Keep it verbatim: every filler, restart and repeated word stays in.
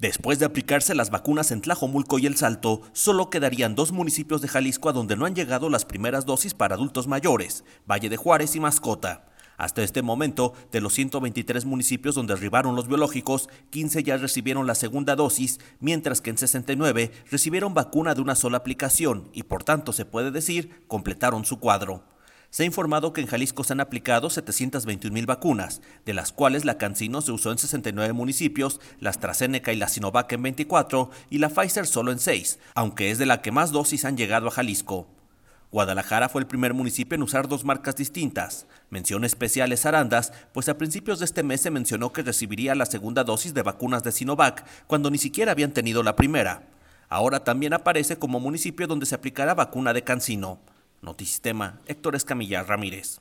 Después de aplicarse las vacunas en Tlajomulco y El Salto, solo quedarían dos municipios de Jalisco a donde no han llegado las primeras dosis para adultos mayores, Valle de Juárez y Mascota. Hasta este momento, de los ciento veintitrés municipios donde arribaron los biológicos, quince ya recibieron la segunda dosis, mientras que en sesenta y nueve recibieron vacuna de una sola aplicación y por tanto se puede decir, completaron su cuadro. Se ha informado que en Jalisco se han aplicado setecientas veintiún mil vacunas, de las cuales la CanSino se usó en sesenta y nueve municipios, la AstraZeneca y la Sinovac en veinticuatro y la Pfizer solo en seis, aunque es de la que más dosis han llegado a Jalisco. Guadalajara fue el primer municipio en usar dos marcas distintas. Mención especial es Arandas, pues a principios de este mes se mencionó que recibiría la segunda dosis de vacunas de Sinovac, cuando ni siquiera habían tenido la primera. Ahora también aparece como municipio donde se aplicará vacuna de CanSino. Notisistema, Héctor Escamilla Ramírez.